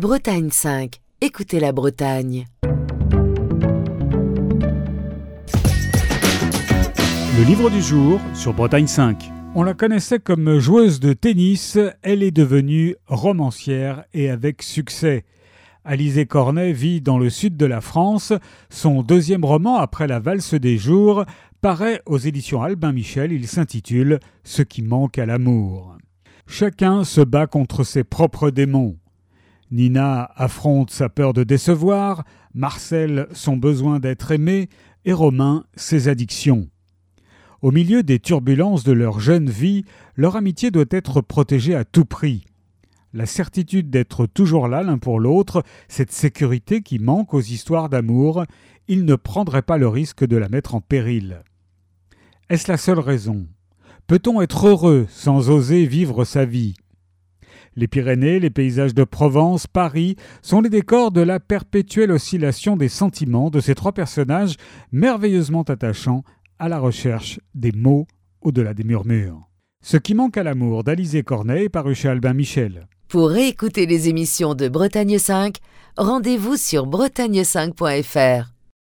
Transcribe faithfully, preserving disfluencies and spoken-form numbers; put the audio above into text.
Bretagne cinq. Écoutez la Bretagne. Le livre du jour sur Bretagne cinq. On la connaissait comme joueuse de tennis, elle est devenue romancière et avec succès. Alizée Cornet vit dans le sud de la France. Son deuxième roman, Après la valse des jours, paraît aux éditions Albin Michel. Il s'intitule « Ce qui manque à l'amour ». Chacun se bat contre ses propres démons. Nina affronte sa peur de décevoir, Marcel son besoin d'être aimé et Romain ses addictions. Au milieu des turbulences de leur jeune vie, leur amitié doit être protégée à tout prix. La certitude d'être toujours là l'un pour l'autre, cette sécurité qui manque aux histoires d'amour, ils ne prendraient pas le risque de la mettre en péril. Est-ce la seule raison ? Peut-on être heureux sans oser vivre sa vie ? Les Pyrénées, les paysages de Provence, Paris sont les décors de la perpétuelle oscillation des sentiments de ces trois personnages merveilleusement attachants à la recherche des mots au-delà des murmures. Ce qui manque à l'amour d'Alizée Cornet est paru chez Albin Michel. Pour réécouter les émissions de Bretagne cinq, rendez-vous sur bretagne cinq point f r.